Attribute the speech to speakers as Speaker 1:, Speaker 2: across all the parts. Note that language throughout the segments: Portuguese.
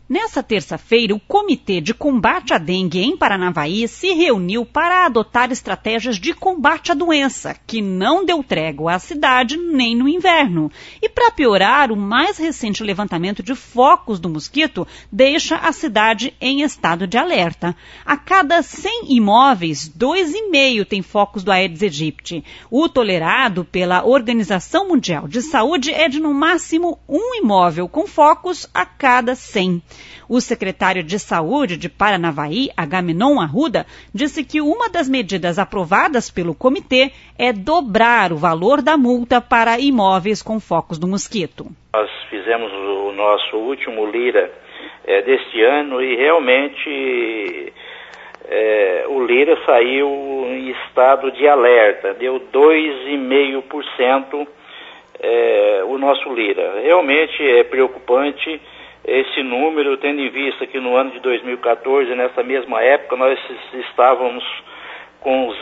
Speaker 1: Nessa terça-feira, o Comitê de Combate à Dengue em Paranavaí se reuniu para adotar estratégias de combate à doença, que não deu trégua à cidade nem no inverno. E para piorar, o mais recente levantamento de focos do mosquito deixa a cidade em estado de alerta. A cada 100 imóveis, 2,5 tem focos do Aedes aegypti. O tolerado pela Organização Mundial de Saúde é de no máximo um imóvel com focos a cada 100. O secretário de Saúde de Paranavaí, Agamenon Arruda, disse que uma das medidas aprovadas pelo comitê é dobrar o valor da multa para imóveis com focos do mosquito.
Speaker 2: Nós fizemos o nosso último Lira deste ano e realmente o Lira saiu em estado de alerta, deu 2,5% o nosso Lira. Realmente é preocupante esse número, tendo em vista que no ano de 2014, nessa mesma época, nós estávamos com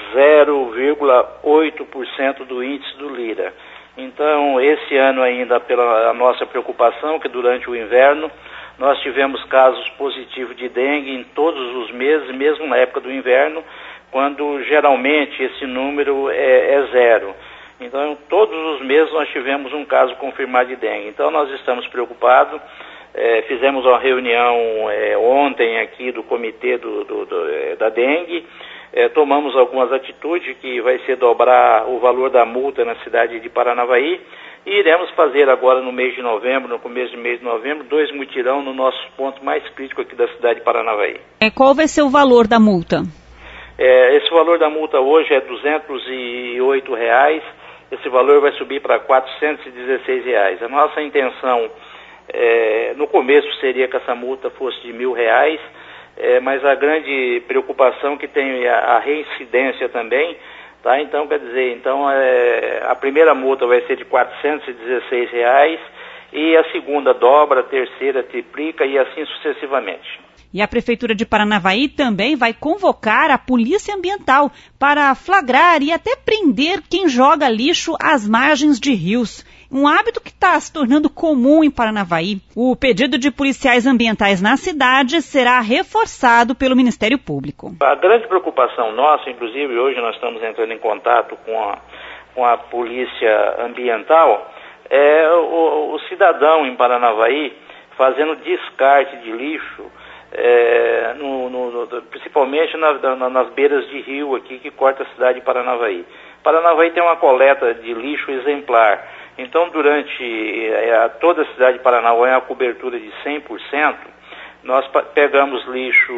Speaker 2: 0,8% do índice do Lira. Então, esse ano ainda, pela nossa preocupação, que durante o inverno nós tivemos casos positivos de dengue em todos os meses, mesmo na época do inverno, quando geralmente esse número é zero. Então, todos os meses nós tivemos um caso confirmado de dengue. Então, nós estamos preocupados. Fizemos uma reunião ontem aqui do comitê da dengue, tomamos algumas atitudes que vai ser dobrar o valor da multa na cidade de Paranavaí e iremos fazer agora no mês de novembro, no começo do mês de novembro, 2 mutirão no nosso ponto mais crítico aqui da cidade de Paranavaí.
Speaker 1: Qual vai ser o valor da multa?
Speaker 2: Esse valor da multa hoje é R$ 208, esse valor vai subir para R$ 416. A nossa intenção no começo seria que essa multa fosse de R$ 1.000, mas a grande preocupação que tem a reincidência também, tá? Então, quer dizer, a primeira multa vai ser de R$ 416 e a segunda dobra, a terceira triplica e assim sucessivamente.
Speaker 1: E a Prefeitura de Paranavaí também vai convocar a Polícia Ambiental para flagrar e até prender quem joga lixo às margens de rios. Um hábito que está se tornando comum em Paranavaí. O pedido de policiais ambientais na cidade será reforçado pelo Ministério Público.
Speaker 2: A grande preocupação nossa, inclusive hoje nós estamos entrando em contato com a Polícia Ambiental, é o cidadão em Paranavaí fazendo descarte de lixo, principalmente nas beiras de rio aqui que corta a cidade de Paranavaí. Paranavaí tem uma coleta de lixo exemplar. Então, durante toda a cidade de Paranavaí, a cobertura de 100%, nós pegamos lixo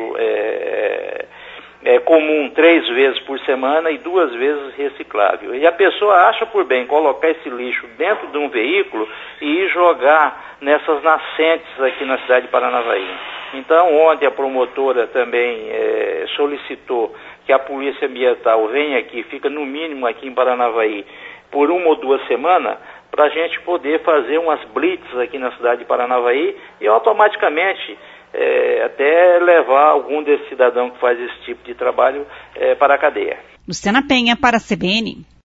Speaker 2: comum 3 vezes por semana e 2 vezes reciclável. E a pessoa acha por bem colocar esse lixo dentro de um veículo e ir jogar nessas nascentes aqui na cidade de Paranavaí. Então, ontem a promotora também solicitou que a Polícia Ambiental venha aqui, fica no mínimo aqui em Paranavaí, por 1 ou 2 semanas, para a gente poder fazer umas blitz aqui na cidade de Paranavaí e automaticamente até levar algum desse cidadão que faz esse tipo de trabalho para a cadeia.
Speaker 1: Luciana Penha para a CBN.